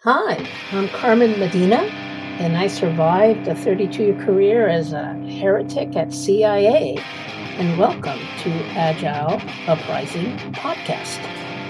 Hi, I'm Carmen Medina, and I survived a 32-year career as a heretic at CIA. And welcome to Agile Uprising Podcast.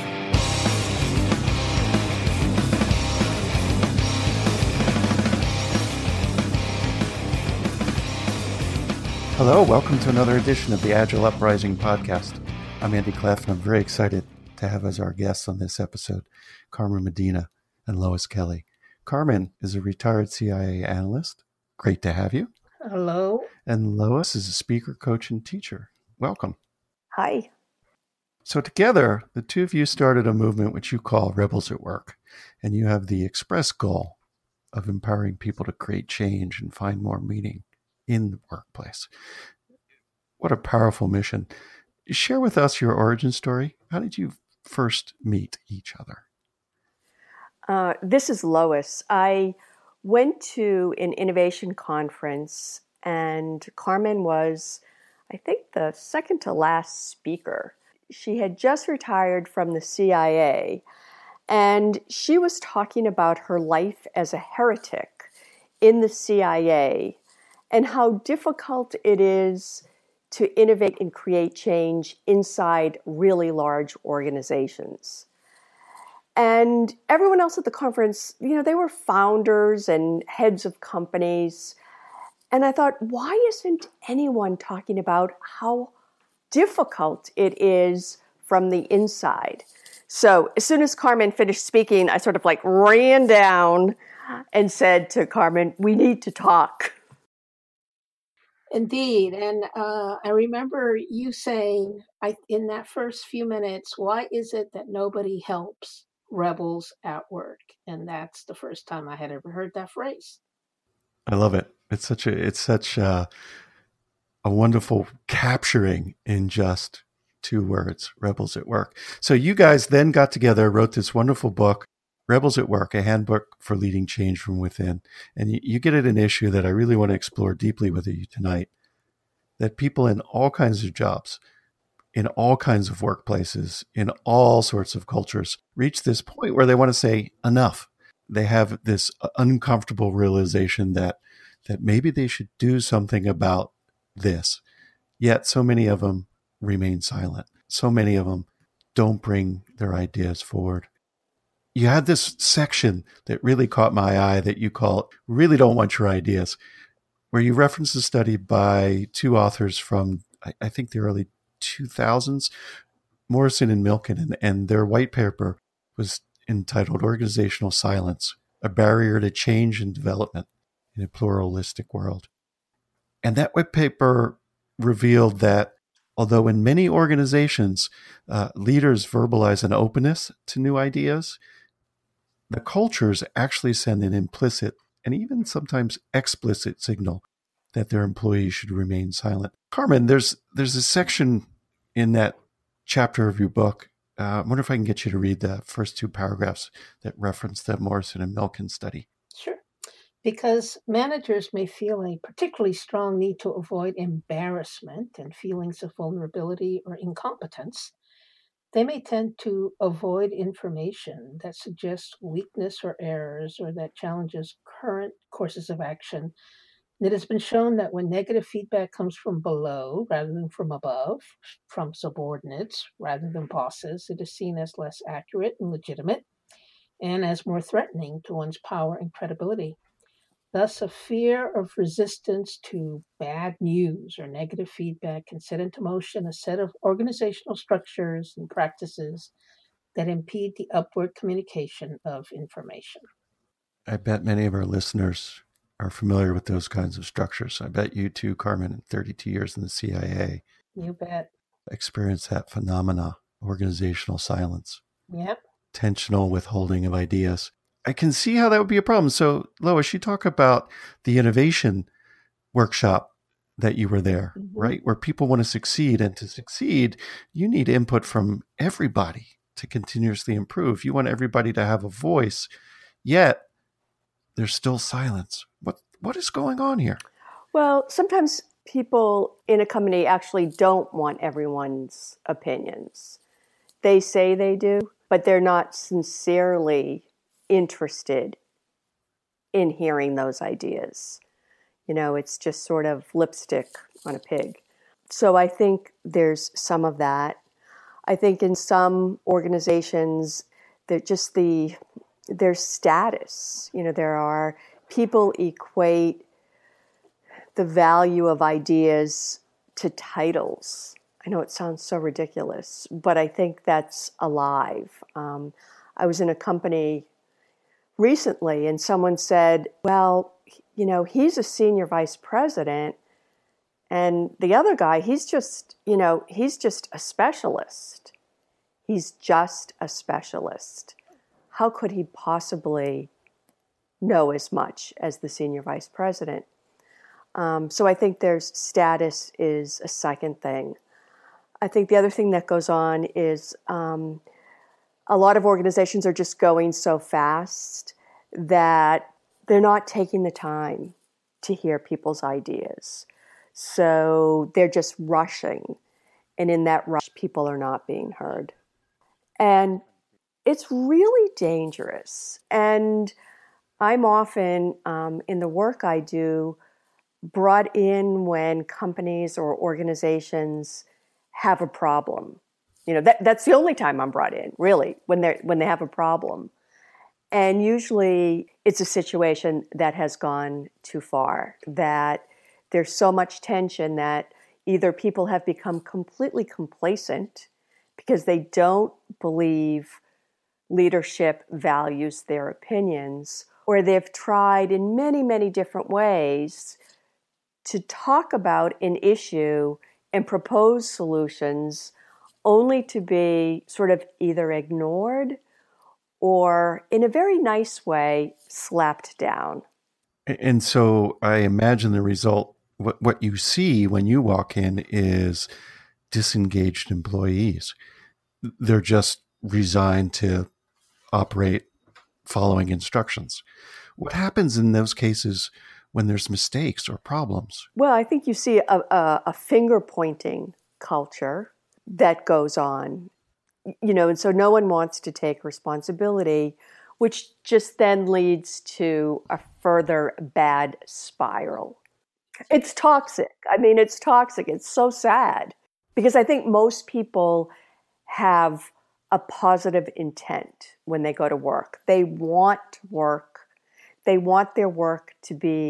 Hello, welcome to another edition of the Agile Uprising Podcast. I'm Andy Cleff, and I'm very excited to have as our guests on this episode, Carmen Medina and Lois Kelly. Carmen is a retired CIA analyst. Great to have you. Hello. And Lois is a speaker, coach, and teacher. Welcome. Hi. So together, the two of you started a movement which you call Rebels at Work, and you have the express goal of empowering people to create change and find more meaning in the workplace. What a powerful mission. Share with us your origin story. How did you first meet each other? This is Lois. I went to an innovation conference, and Carmen was, I think, the second to last speaker. She had just retired from the CIA, and she was talking about her life as a heretic in the CIA and how difficult it is to innovate and create change inside really large organizations. And everyone else at the conference, they were founders and heads of companies. And I thought, why isn't anyone talking about how difficult it is from the inside? So as soon as Carmen finished speaking, I sort of ran down and said to Carmen, we need to talk. Indeed. And I remember you saying in that first few minutes, why is it that nobody helps rebels at work? And that's the first time I had ever heard that phrase. I love it. It's such a wonderful capturing in just two words, Rebels at Work. So you guys then got together, wrote this wonderful book, Rebels at Work, a handbook for leading change from within. And you get at an issue that I really want to explore deeply with you tonight, that people in all kinds of jobs, in all kinds of workplaces, in all sorts of cultures, reach this point where they want to say enough. They have this uncomfortable realization that maybe they should do something about this. Yet so many of them remain silent. So many of them don't bring their ideas forward. You had this section that really caught my eye that you call Really Don't Want Your Ideas, where you reference a study by two authors from, I think, the early 2000s, Morrison and Milken, and their white paper was entitled Organizational Silence, a Barrier to Change and Development in a Pluralistic World. And that white paper revealed that although in many organizations, leaders verbalize an openness to new ideas, the cultures actually send an implicit and even sometimes explicit signal that their employees should remain silent. Carmen, there's a section in that chapter of your book. I wonder if I can get you to read the first two paragraphs that reference the Morrison and Milken study. Sure. Because managers may feel a particularly strong need to avoid embarrassment and feelings of vulnerability or incompetence, they may tend to avoid information that suggests weakness or errors or that challenges current courses of action. It has been shown that when negative feedback comes from below rather than from above, from subordinates rather than bosses, it is seen as less accurate and legitimate and as more threatening to one's power and credibility. Thus, a fear of resistance to bad news or negative feedback can set into motion a set of organizational structures and practices that impede the upward communication of information. I bet many of our listeners are familiar with those kinds of structures. I bet you too, Carmen, in 32 years in the CIA. You bet. Experienced that phenomena, organizational silence. Yep. Intentional withholding of ideas. I can see how that would be a problem. So, Lois, you talk about the innovation workshop that you were there, right? Where people want to succeed. And to succeed, you need input from everybody to continuously improve. You want everybody to have a voice, yet there's still silence. What is going on here? Well, sometimes people in a company actually don't want everyone's opinions. They say they do, but they're not sincerely interested in hearing those ideas. It's just sort of lipstick on a pig. So I think there's some of that. I think in some organizations, there's status. There are people equate the value of ideas to titles. I know it sounds so ridiculous, but I think that's alive. I was in a company recently and someone said, well, he's a senior vice president and the other guy, he's just a specialist. He's just a specialist. How could he possibly know as much as the senior vice president? So I think there's status is a second thing. I think the other thing that goes on is a lot of organizations are just going so fast that they're not taking the time to hear people's ideas. So they're just rushing. And in that rush, people are not being heard. And it's really dangerous. And I'm often, in the work I do, brought in when companies or organizations have a problem. That's the only time I'm brought in, really, when they have a problem. And usually it's a situation that has gone too far, that there's so much tension that either people have become completely complacent because they don't believe leadership values their opinions, or they've tried in many, many different ways to talk about an issue and propose solutions only to be sort of either ignored or, in a very nice way, slapped down. And so I imagine the result, what you see when you walk in is disengaged employees. They're just resigned to operate following instructions. What happens in those cases when there's mistakes or problems? Well, I think you see a finger-pointing culture that goes on, and so no one wants to take responsibility, which just then leads to a further bad spiral. It's toxic. It's toxic. It's so sad because I think most people have a positive intent when they go to work. They want to work. They want their workplace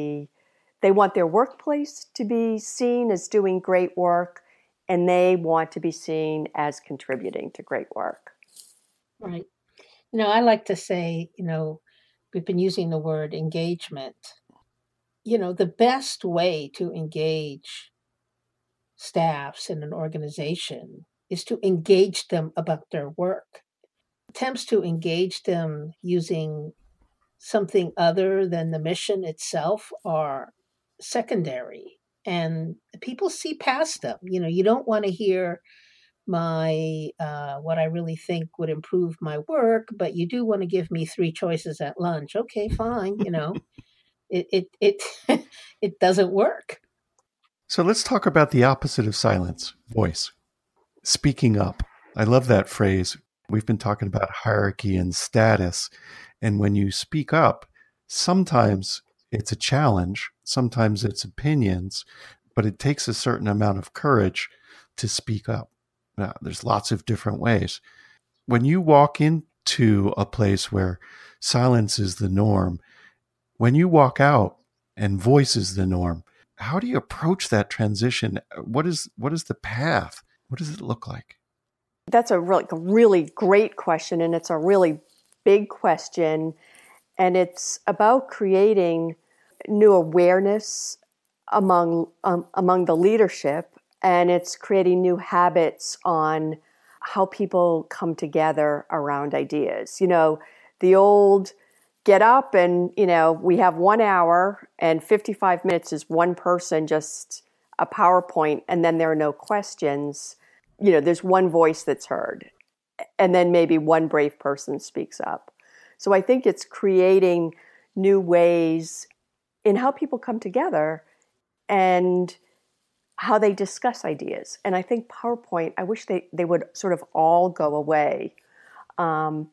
to be seen as doing great work, and they want to be seen as contributing to great work. Right. I like to say, we've been using the word engagement. The best way to engage staffs in an organization is to engage them about their work. Attempts to engage them using something other than the mission itself are secondary, and people see past them. You don't want to hear my what I really think would improve my work, but you do want to give me 3 choices at lunch. Okay, fine. It it doesn't work. So let's talk about the opposite of silence, voice. Speaking up. I love that phrase. We've been talking about hierarchy and status. And when you speak up, sometimes it's a challenge, sometimes it's opinions, but it takes a certain amount of courage to speak up. Now, there's lots of different ways. When you walk into a place where silence is the norm, when you walk out and voice is the norm, how do you approach that transition? What is the path? What does it look like? That's a really great question, and it's a really big question, and it's about creating new awareness among the leadership, and it's creating new habits on how people come together around ideas. The old get up and, we have 1 hour and 55 minutes is one person, just a PowerPoint, and then there are no questions. There's one voice that's heard, and then maybe one brave person speaks up. So I think it's creating new ways in how people come together and how they discuss ideas. And I think PowerPoint, I wish they would sort of all go away. And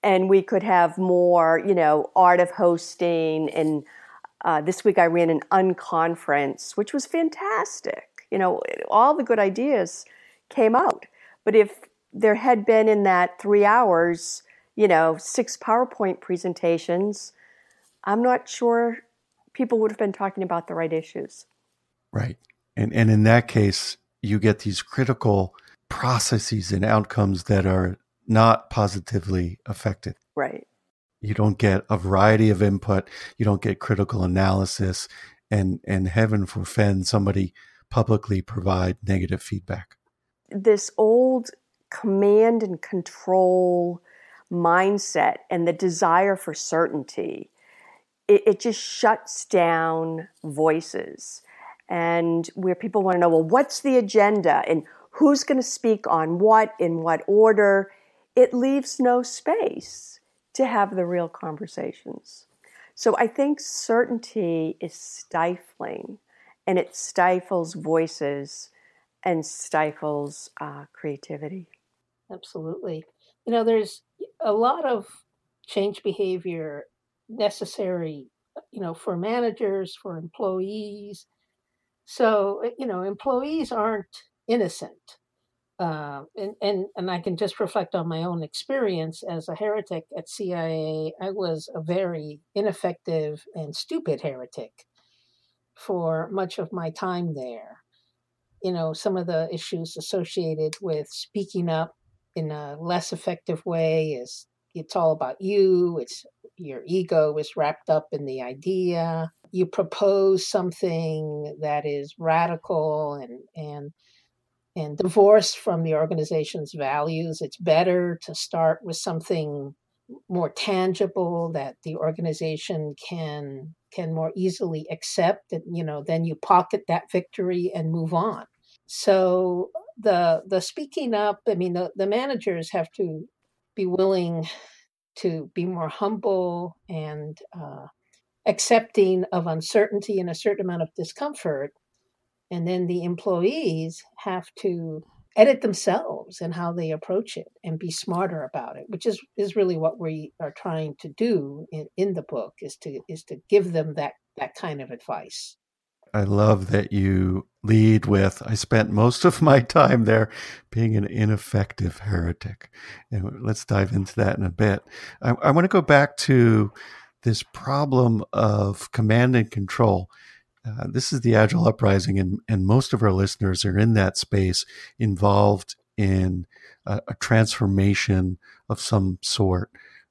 and we could have more, art of hosting. And this week I ran an unconference, which was fantastic. All the good ideas came out. But if there had been in that 3 hours, 6 PowerPoint presentations, I'm not sure people would have been talking about the right issues. Right. And in that case, you get these critical processes and outcomes that are not positively affected. Right. You don't get a variety of input. You don't get critical analysis, and heaven forfend somebody publicly provide negative feedback. This old command and control mindset and the desire for certainty, it just shuts down voices. And where people want to know, well, what's the agenda and who's going to speak on what, in what order, it leaves no space to have the real conversations. So I think certainty is stifling, and it stifles voices and stifles creativity. Absolutely. There's a lot of change behavior necessary, for managers, for employees. So, employees aren't innocent. And I can just reflect on my own experience as a heretic at CIA. I was a very ineffective and stupid heretic for much of my time there. Some of the issues associated with speaking up in a less effective way is it's all about you. It's your ego is wrapped up in the idea. You propose something that is radical and divorced from the organization's values. It's better to start with something more tangible that the organization can more easily accept. And then you pocket that victory and move on. So the speaking up, the managers have to be willing to be more humble and accepting of uncertainty and a certain amount of discomfort. And then the employees have to edit themselves and how they approach it and be smarter about it, which is really what we are trying to do in the book, is to give them that kind of advice. I love that you lead with, I spent most of my time there being an ineffective heretic. And let's dive into that in a bit. I want to go back to this problem of command and control. This is the Agile Uprising, and most of our listeners are in that space, involved in a transformation of some sort,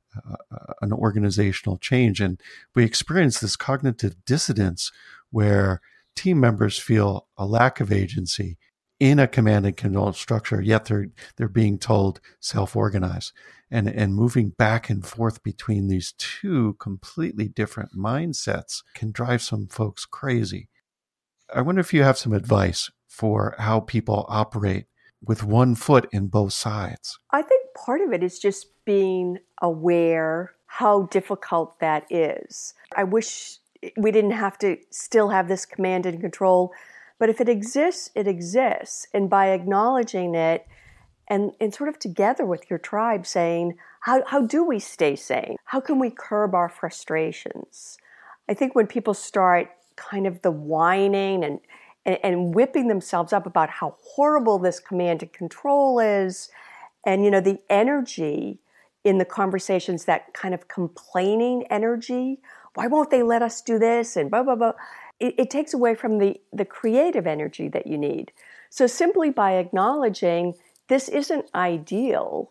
an organizational change. And we experience this cognitive dissonance where team members feel a lack of agency in a command and control structure, yet they're being told self-organize. And moving back and forth between these two completely different mindsets can drive some folks crazy. I wonder if you have some advice for how people operate with one foot in both sides. I think part of it is just being aware how difficult that is. I wish we didn't have to still have this command and control, but if it exists, it exists. And by acknowledging it, and sort of together with your tribe saying, how do we stay sane? How can we curb our frustrations? I think when people start kind of the whining and whipping themselves up about how horrible this command and control is, and the energy in the conversations, that kind of complaining energy, why won't they let us do this, and blah, blah, blah. It takes away from the creative energy that you need. So simply by acknowledging this isn't ideal,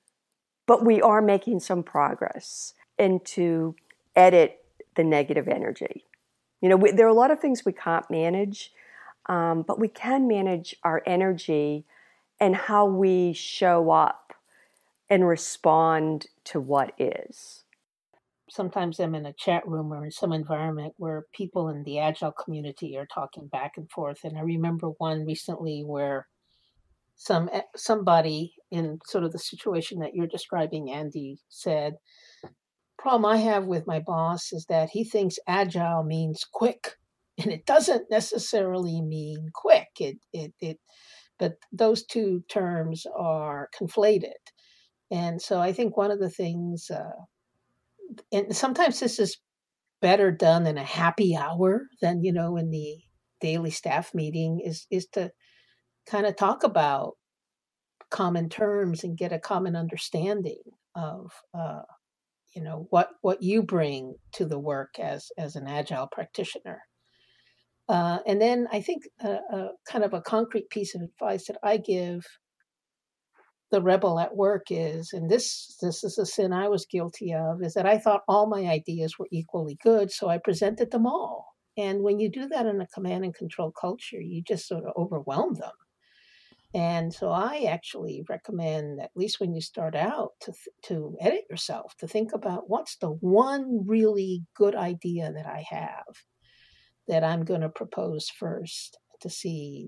but we are making some progress, and to edit the negative energy. There are a lot of things we can't manage, but we can manage our energy and how we show up and respond to what is. Sometimes I'm in a chat room or in some environment where people in the Agile community are talking back and forth. And I remember one recently where somebody in sort of the situation that you're describing, Andy, said, problem I have with my boss is that he thinks Agile means quick, and it doesn't necessarily mean quick. But those two terms are conflated. And so I think one of the things, and sometimes this is better done in a happy hour than, in the daily staff meeting, is to kind of talk about common terms and get a common understanding of what you bring to the work as an agile practitioner. And then I think a kind of a concrete piece of advice that I give the rebel at work is, and this is a sin I was guilty of, is that I thought all my ideas were equally good, so I presented them all. And when you do that in a command and control culture, you just sort of overwhelm them. And so I actually recommend, at least when you start out, to edit yourself, to think about what's the one really good idea that I have that I'm going to propose first to see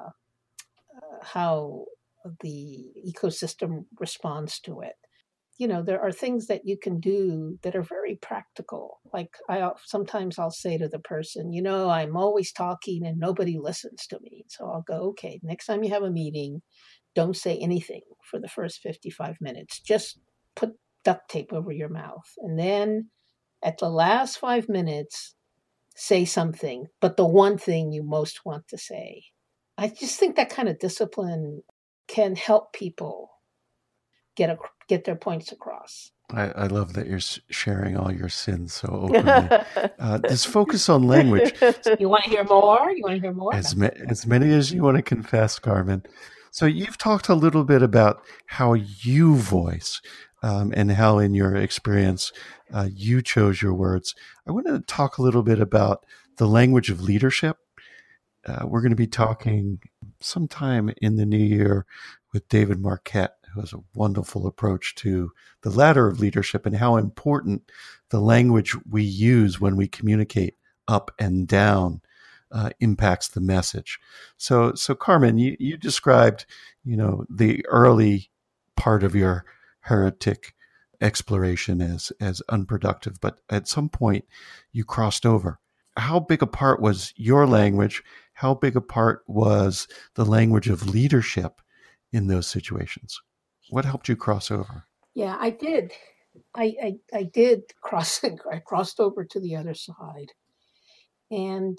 how the ecosystem responds to it. There are things that you can do that are very practical. Like sometimes I'll say to the person, I'm always talking and nobody listens to me. So I'll go, okay, next time you have a meeting, don't say anything for the first 55 minutes. Just put duct tape over your mouth. And then at the last 5 minutes, say something, but the one thing you most want to say. I just think that kind of discipline can help people get their points across. I love that you're sharing all your sins so openly. This focus on language. You want to hear more? As many as you want to confess, Carmen. So you've talked a little bit about how you voice and how in your experience you chose your words. I want to talk a little bit about the language of leadership. We're going to be talking sometime in the new year with David Marquette, who has a wonderful approach to the ladder of leadership and how important the language we use when we communicate up and down impacts the message. So Carmen, you described, the early part of your heretic exploration as unproductive, but at some point you crossed over. How big a part was your language? How big a part was the language of leadership in those situations? What helped you cross over? Yeah, I did. I did cross. I crossed over to the other side, and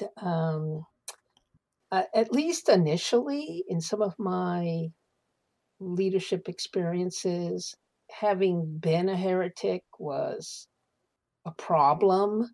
at least initially, in some of my leadership experiences, having been a heretic was a problem.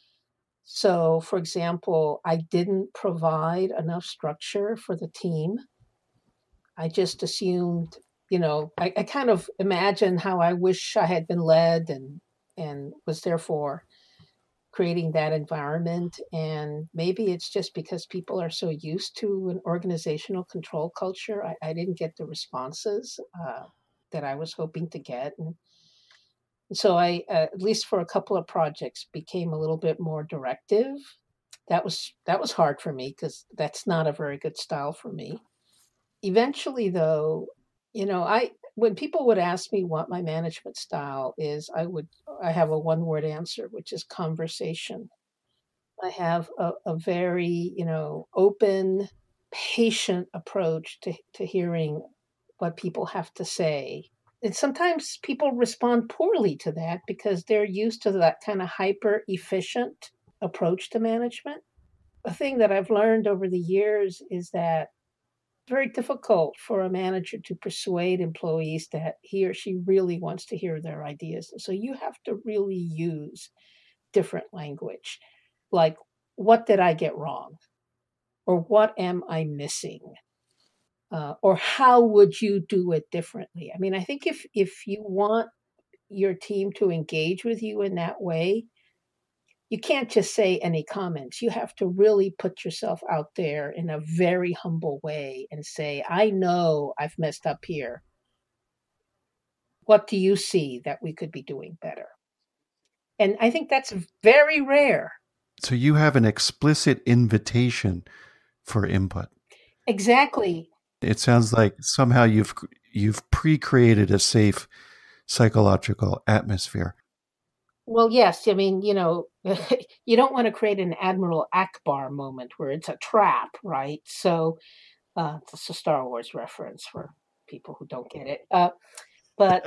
So, for example, I didn't provide enough structure for the team. I just assumed, I kind of imagined how I wish I had been led and was therefore creating that environment. And maybe it's just because people are so used to an organizational control culture. I didn't get the responses that I was hoping to get. And so I, at least for a couple of projects, became a little bit more directive. That was hard for me because that's not a very good style for me. Eventually, though, when people would ask me what my management style is, I have a one-word answer, which is conversation. I have a very, open, patient approach to hearing what people have to say. And sometimes people respond poorly to that because they're used to that kind of hyper efficient approach to management. A thing that I've learned over the years is that it's very difficult for a manager to persuade employees that he or she really wants to hear their ideas. So you have to really use different language, like, what did I get wrong? Or what am I missing? Or how would you do it differently? I mean, I think if you want your team to engage with you in that way, you can't just say any comments. You have to really put yourself out there in a very humble way and say, I know I've messed up here. What do you see that we could be doing better? And I think that's very rare. So you have an explicit invitation for input. Exactly. It sounds like somehow you've pre-created a safe psychological atmosphere. Well, yes. I mean, you don't want to create an Admiral Akbar moment where it's a trap, right? So it's a Star Wars reference for people who don't get it. But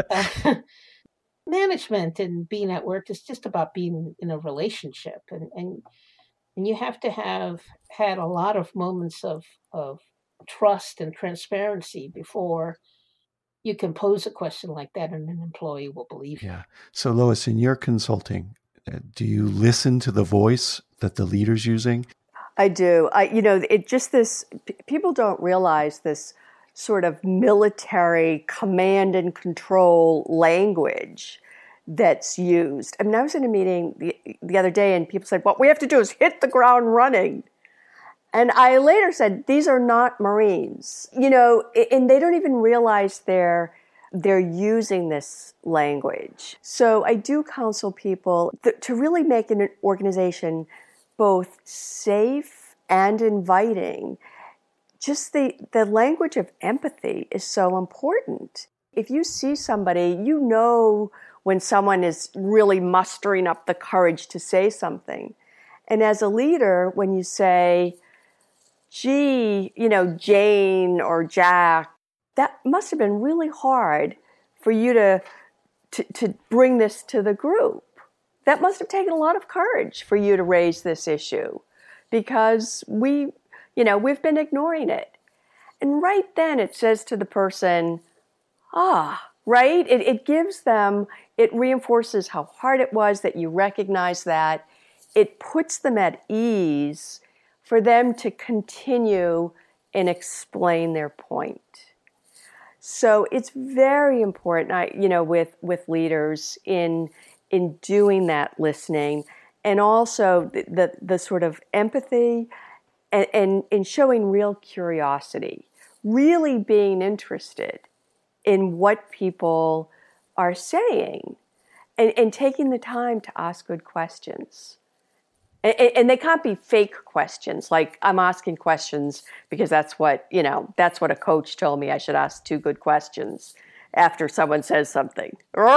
management and being at work is just about being in a relationship, and you have to have had a lot of moments of trust and transparency before you can pose a question like that and an employee will believe you. Yeah. So Lois, in your consulting, do you listen to the voice that the leader's using? I do. People don't realize this sort of military command and control language that's used. I mean, I was in a meeting the other day and people said, what we have to do is hit the ground running. And I later said, these are not Marines, and they don't even realize they're using this language. So I do counsel people to really make an organization both safe and inviting. Just the language of empathy is so important. If you see somebody, when someone is really mustering up the courage to say something. And as a leader, when you say, gee, Jane or Jack, that must have been really hard for you to bring this to the group. That must have taken a lot of courage for you to raise this issue because we've been ignoring it. And right then it says to the person, right? It reinforces how hard it was that you recognize that. It puts them at ease for them to continue and explain their point. So it's very important, with leaders in doing that listening, and also the sort of empathy and showing real curiosity, really being interested in what people are saying, and taking the time to ask good questions. And they can't be fake questions, like I'm asking questions because that's what a coach told me I should ask 2 good questions after someone says something.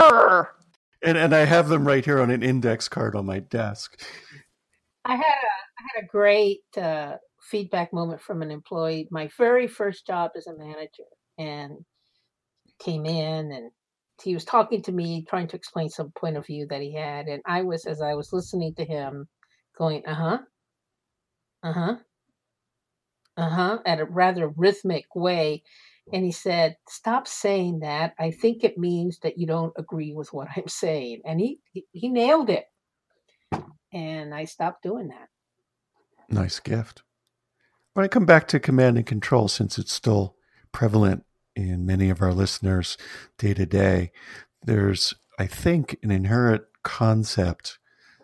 And I have them right here on an index card on my desk. I had a great feedback moment from an employee. My very first job as a manager, and came in and he was talking to me, trying to explain some point of view that he had, and as I was listening to him, going, at a rather rhythmic way. And he said, stop saying that. I think it means that you don't agree with what I'm saying. And he nailed it. And I stopped doing that. Nice gift. When I come back to command and control, since it's still prevalent in many of our listeners day to day, there's, I think, an inherent concept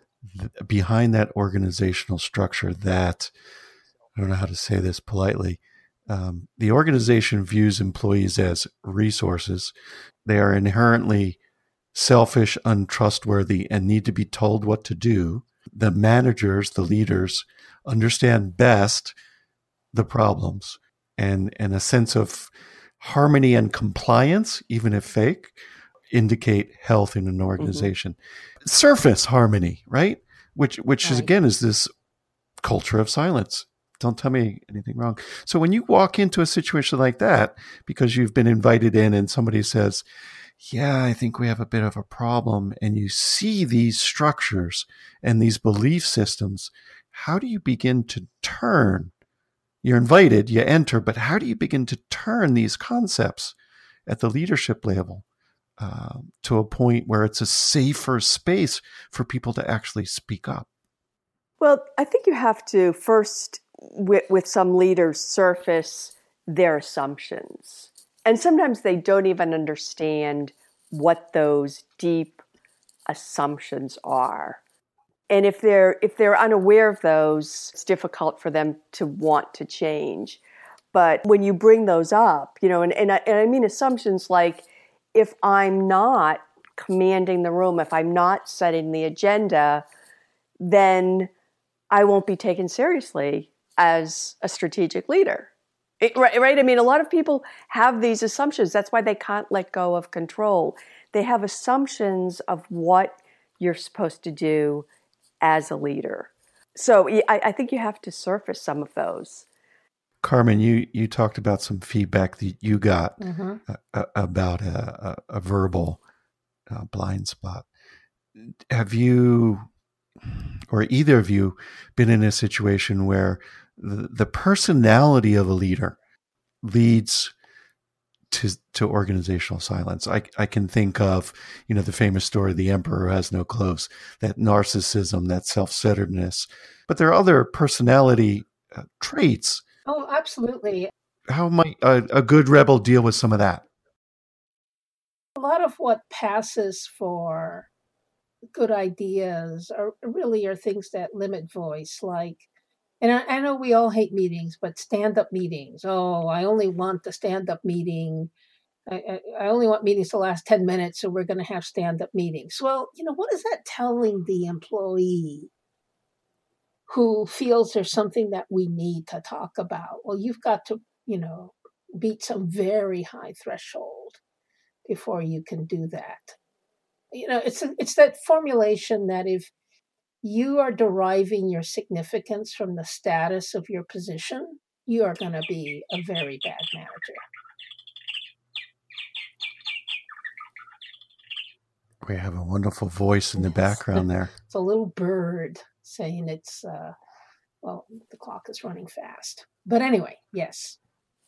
behind that organizational structure that, I don't know how to say this politely, the organization views employees as resources. They are inherently selfish, untrustworthy, and need to be told what to do. The managers, the leaders, understand best the problems, and a sense of harmony and compliance, even if fake, indicate health in an organization. Mm-hmm. Surface harmony, right? Which right. is this culture of silence. Don't tell me anything wrong. So when you walk into a situation like that, because you've been invited in and somebody says, yeah, I think we have a bit of a problem, and you see these structures and these belief systems, how do you begin to turn? You're invited, you enter, but how do you begin to turn these concepts at the leadership level to a point where it's a safer space for people to actually speak up? Well, I think you have to first, with some leaders, surface their assumptions. And sometimes they don't even understand what those deep assumptions are. And if they're unaware of those, it's difficult for them to want to change. But when you bring those up, and I mean assumptions like, if I'm not commanding the room, if I'm not setting the agenda, then I won't be taken seriously as a strategic leader. Right? I mean, a lot of people have these assumptions. That's why they can't let go of control. They have assumptions of what you're supposed to do as a leader. So I think you have to surface some of those. Carmen, you talked about some feedback that you got about a verbal blind spot. Have you, or either of you, been in a situation where the personality of a leader leads to organizational silence? I can think of, the famous story, the emperor has no clothes, that narcissism, that self-centeredness. But there are other personality traits. Oh, absolutely. How might a good rebel deal with some of that? A lot of what passes for good ideas are things that limit voice, like, and I know we all hate meetings, but stand-up meetings. Oh, I only want the stand-up meeting. I only want meetings to last 10 minutes, so we're going to have stand-up meetings. Well, what is that telling the employee who feels there's something that we need to talk about? Well, you've got to, beat some very high threshold before you can do that. It's that formulation that if you are deriving your significance from the status of your position, you are going to be a very bad manager. We have a wonderful voice in the background there. It's a little bird saying it's, the clock is running fast. But anyway, yes.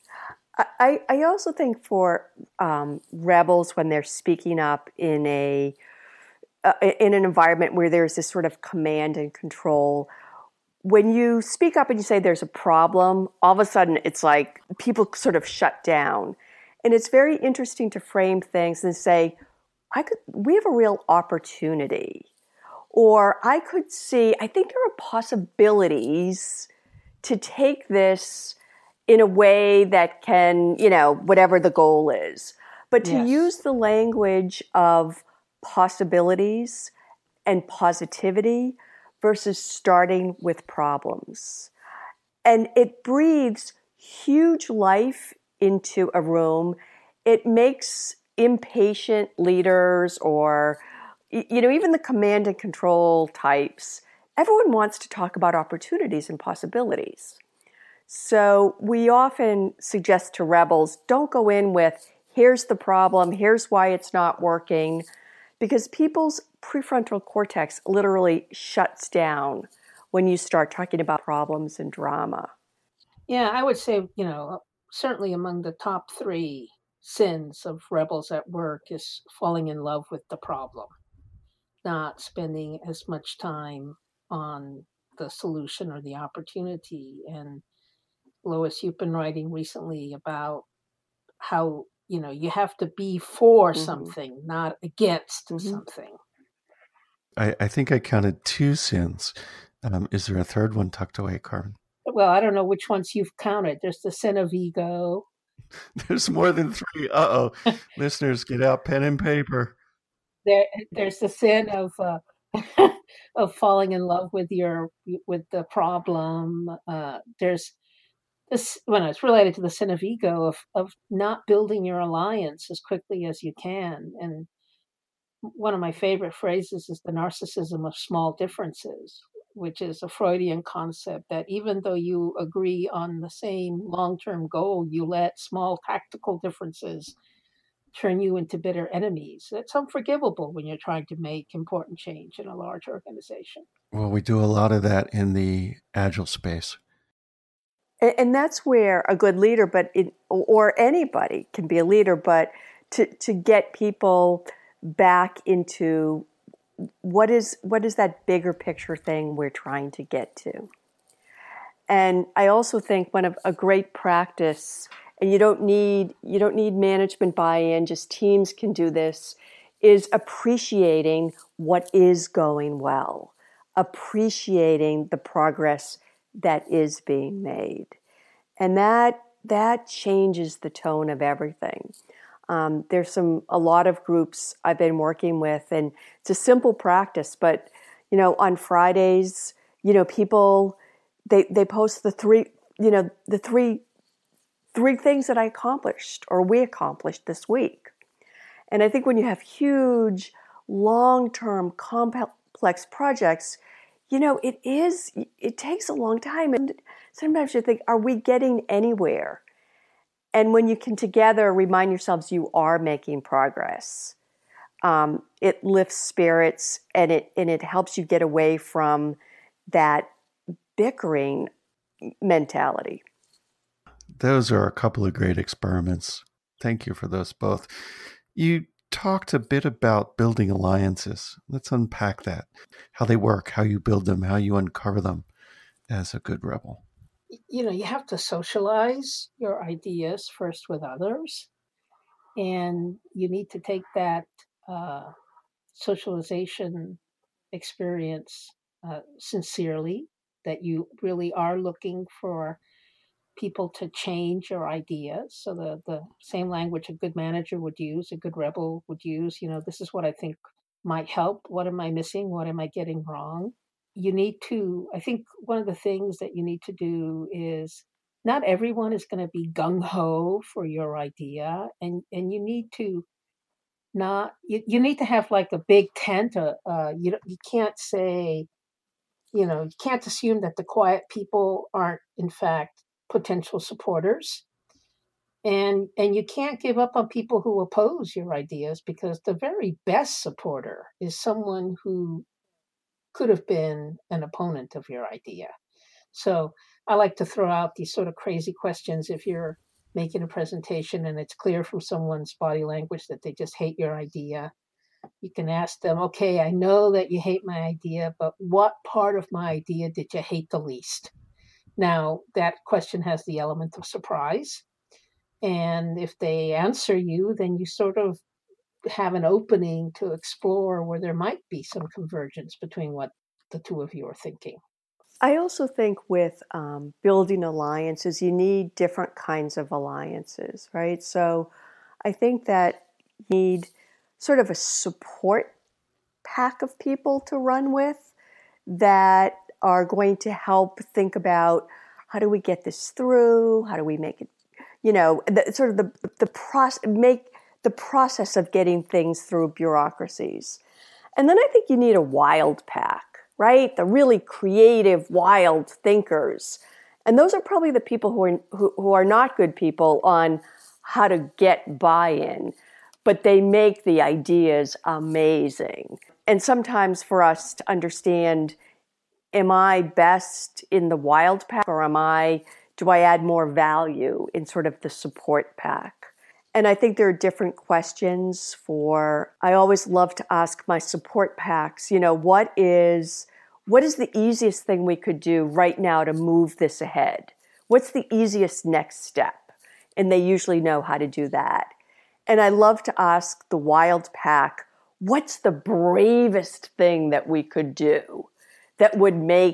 I also think for rebels, when they're speaking up in an environment where there's this sort of command and control, when you speak up and you say there's a problem, all of a sudden it's like people sort of shut down. And it's very interesting to frame things and say, we have a real opportunity. Or I think there are possibilities to take this in a way that can, whatever the goal is. But to use the language of possibilities and positivity versus starting with problems. And it breathes huge life into a room. It makes impatient leaders or, even the command and control types, everyone wants to talk about opportunities and possibilities. So we often suggest to rebels, don't go in with, here's the problem, here's why it's not working, because people's prefrontal cortex literally shuts down when you start talking about problems and drama. Yeah, I would say, certainly among the top 3 sins of rebels at work is falling in love with the problem, not spending as much time on the solution or the opportunity. And Lois, you've been writing recently about how, you have to be for something, not against something. I think I counted 2 sins. Is there a third one tucked away, Carmen? Well, I don't know which ones you've counted. There's the sin of ego. There's more than 3. Uh-oh. Listeners, get out pen and paper. There's the sin of of falling in love with the problem. There's this, it's related to the sin of ego of not building your alliance as quickly as you can. And one of my favorite phrases is the narcissism of small differences, which is a Freudian concept that even though you agree on the same long-term goal, you let small tactical differences turn you into bitter enemies. It's unforgivable when you're trying to make important change in a large organization. Well, we do a lot of that in the Agile space. And that's where a good leader, or anybody can be a leader, but to get people back into what is that bigger picture thing we're trying to get to. And I also think a great practice, and you don't need management buy-in, just teams can do this, is appreciating what is going well, appreciating the progress that is being made. And that changes the tone of everything. There's a lot of groups I've been working with, and it's a simple practice, but, on Fridays, people, they post the three things that I accomplished or we accomplished this week. And I think when you have huge, long-term, complex projects, it takes a long time. And sometimes you think, are we getting anywhere? And when you can together remind yourselves you are making progress, it lifts spirits and it helps you get away from that bickering mentality. Those are a couple of great experiments. Thank you for those both. You talked a bit about building alliances. Let's unpack that. How they work, how you build them, how you uncover them as a good rebel. You have to socialize your ideas first with others. And you need to take that socialization experience sincerely, that you really are looking for people to change your ideas. So the same language a good manager would use, a good rebel would use, this is what I think might help. What am I missing? What am I getting wrong? I think one of the things that you need to do is not everyone is going to be gung-ho for your idea. And you need to you need to have like a big tent. You can't say, you can't assume that the quiet people aren't in fact potential supporters. And you can't give up on people who oppose your ideas, because the very best supporter is someone who could have been an opponent of your idea. So I like to throw out these sort of crazy questions. If you're making a presentation and it's clear from someone's body language that they just hate your idea, you can ask them, okay, I know that you hate my idea, but what part of my idea did you hate the least? Now, that question has the element of surprise. And if they answer you, then you sort of have an opening to explore where there might be some convergence between what the two of you are thinking. I also think with building alliances, you need different kinds of alliances, right? So I think that you need sort of a support pack of people to run with that are going to help think about, how do we get this through? How do we make it, make the process of getting things through bureaucracies. And then I think you need a wild pack, right? The really creative, wild thinkers. And those are probably the people who are not good people on how to get buy-in, but they make the ideas amazing. And sometimes for us to understand, am I best in the wild pack, or do I add more value in sort of the support pack? And I think there are different questions I always love to ask my support packs, what is the easiest thing we could do right now to move this ahead? What's the easiest next step? And they usually know how to do that. And I love to ask the wild pack, what's the bravest thing that we could do that would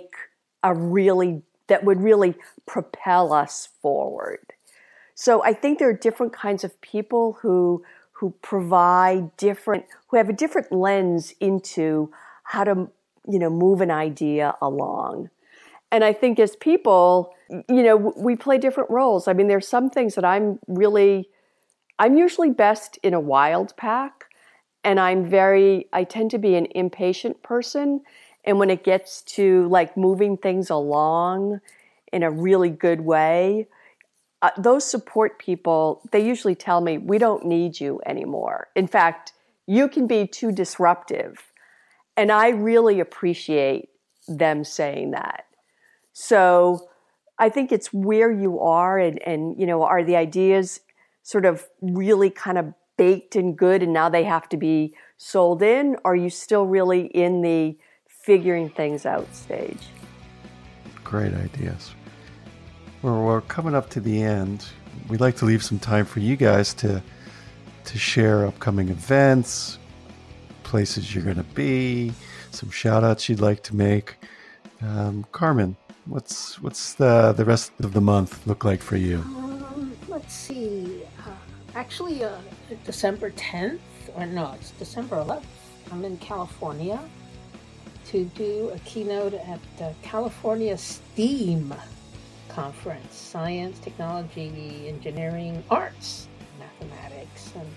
really propel us forward? So I think there are different kinds of people who have a different lens into how to, move an idea along. And I think as people, we play different roles. I mean, there's some things that I'm usually best in a wild pack, and I tend to be an impatient person. And when it gets to like moving things along in a really good way, those support people, they usually tell me, we don't need you anymore. In fact, you can be too disruptive. And I really appreciate them saying that. So I think it's where you are and are the ideas sort of really kind of baked and good and now they have to be sold in? Or are you still really in the figuring things out stage? Great ideas. We're coming up to the end. We'd like to leave some time for you guys to share upcoming events, places you're going to be, some shout outs you'd like to make. Carmen, what's the rest of the month look like for you? Let's see. Actually, December 10th, it's December 11th. I'm in California to do a keynote at the California STEAM conference: science, technology, engineering, arts, mathematics. And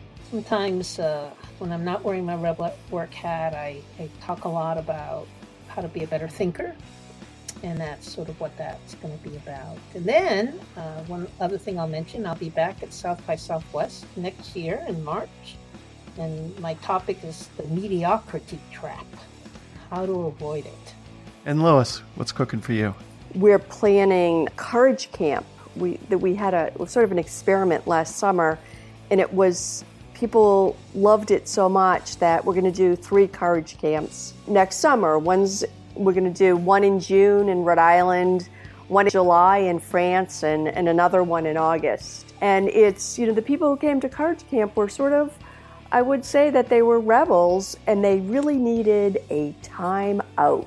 sometimes when I'm not wearing my rebel at work hat, I talk a lot about how to be a better thinker. And that's sort of what that's going to be about. And then one other thing I'll mention, I'll be back at South by Southwest next year in March. And my topic is the mediocrity trap, how to avoid it. And Lois, what's cooking for you? We're planning Courage Camp. We had a sort of an experiment last summer, and it was, people loved it so much that we're going to do 3 Courage Camps next summer. We're going to do one in June in Rhode Island, one in July in France, and another one in August. And it's, the people who came to Courage Camp were sort of, I would say that they were rebels, and they really needed a time out.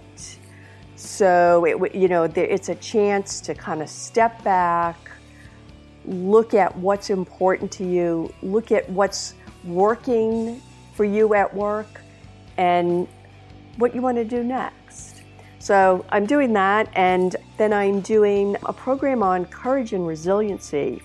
So, it's a chance to kind of step back, look at what's important to you, look at what's working for you at work, and what you want to do next. So I'm doing that, and then I'm doing a program on courage and resiliency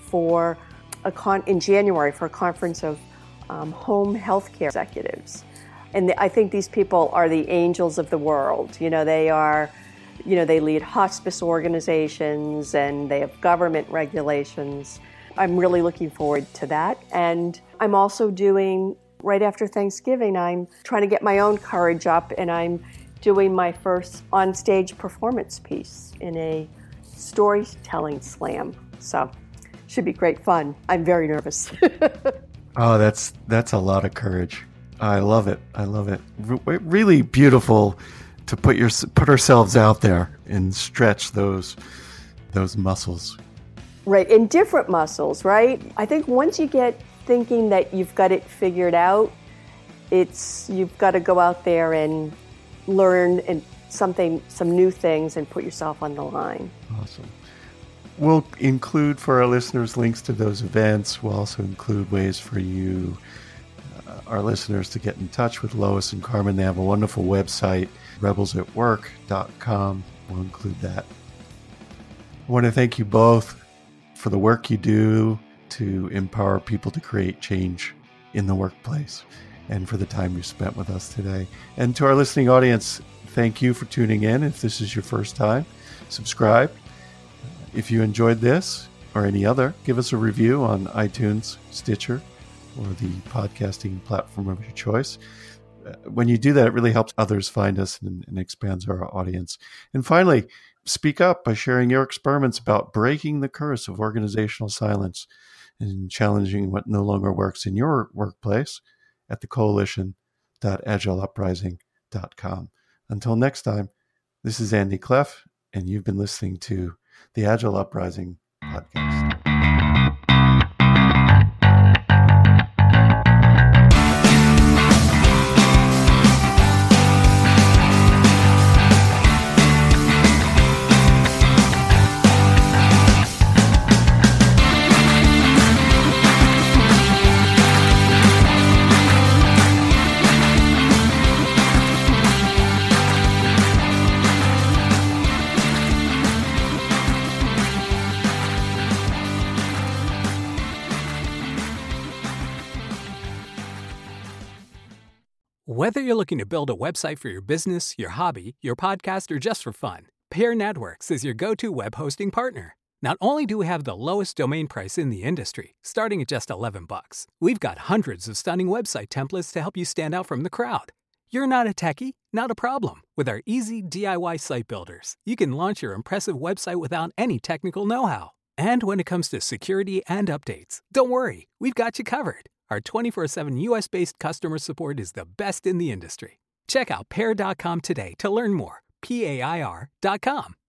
in January for a conference of home healthcare executives. And I think these people are the angels of the world. They are, they lead hospice organizations and they have government regulations. I'm really looking forward to that. And I'm also doing, right after Thanksgiving, I'm trying to get my own courage up, and I'm doing my first on-stage performance piece in a storytelling slam. So, should be great fun. I'm very nervous. Oh, that's a lot of courage. I love it. Really beautiful to put ourselves out there and stretch those muscles. Right, and different muscles, right? I think once you get thinking that you've got it figured out, you've got to go out there and learn some new things and put yourself on the line. Awesome. We'll include for our listeners links to those events. We'll also include ways for you, our listeners, to get in touch with Lois and Carmen. They have a wonderful website, rebelsatwork.com. We'll include that. I want to thank you both for the work you do to empower people to create change in the workplace, and for the time you spent with us today. And to our listening audience, thank you for tuning in. If this is your first time, subscribe. If you enjoyed this or any other, give us a review on iTunes, Stitcher, or the podcasting platform of your choice. When you do that, it really helps others find us and expands our audience. And finally, speak up by sharing your experiments about breaking the curse of organizational silence and challenging what no longer works in your workplace at the coalition.agileuprising.com. Until next time, this is Andy Cleff, and you've been listening to the Agile Uprising podcast. Whether you're looking to build a website for your business, your hobby, your podcast, or just for fun, Pair Networks is your go-to web hosting partner. Not only do we have the lowest domain price in the industry, starting at just $11, we've got hundreds of stunning website templates to help you stand out from the crowd. You're not a techie? Not a problem. With our easy DIY site builders, you can launch your impressive website without any technical know-how. And when it comes to security and updates, don't worry, we've got you covered. Our 24/7 US-based customer support is the best in the industry. Check out Pair.com today to learn more. PAIR.com.